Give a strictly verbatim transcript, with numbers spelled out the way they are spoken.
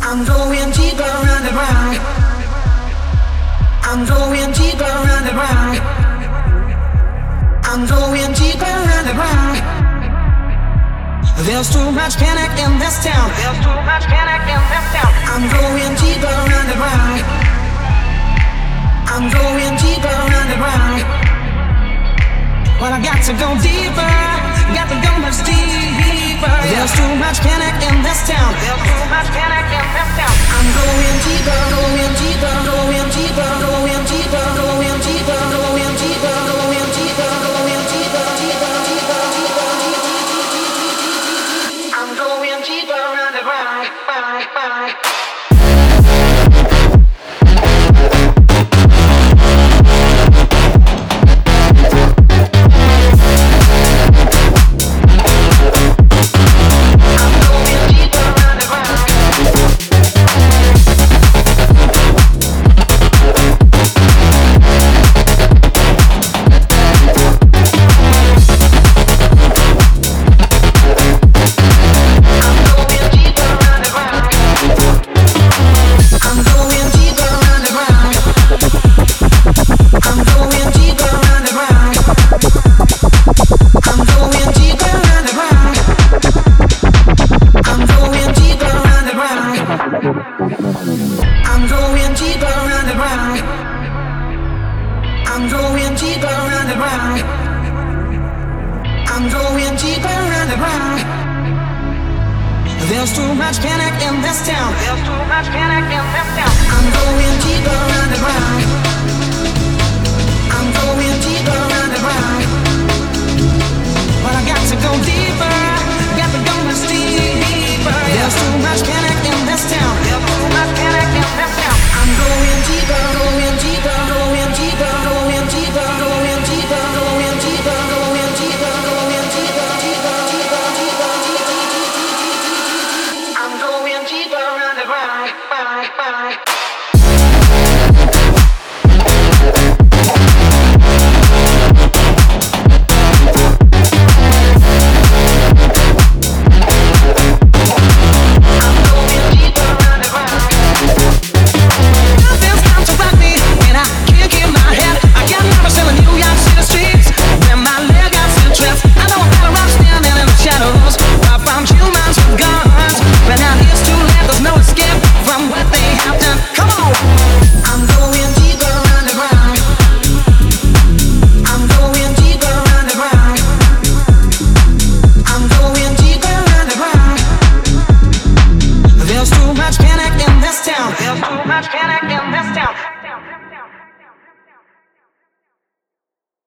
I'm going deeper underground. I'm going deeper underground. I'm going deeper underground. There's too much panic in this town. There's too much panic in this town. I'm going deeper underground. I'm going deeper underground. But I got to go deeper. Got to go much deeper. There's too much panic in this town. There's too much panic in this town. I'm going deeper, going deeper, going deeper, going deeper, going deeper, going deeper, going deeper, going deeper, deeper, deeper, deeper, deeper. I'm going deeper underground. Bye, bye. I'm going deeper underground. I'm going deeper underground. I'm going deeper underground. There's too much panic in this town. There's too much panic in this town. I'm going deeper underground. I'm going deeper underground. But I got to go deeper. Got to go much deeper. There's too much panic in this town. There's too much panic in this town. I'm going deeper, going deeper, going deeper, going deeper, going deeper, going deeper, going deeper, going deeper, deeper, deeper, deeper, deeper, deeper. I'm going deeper underground. Bye, bye.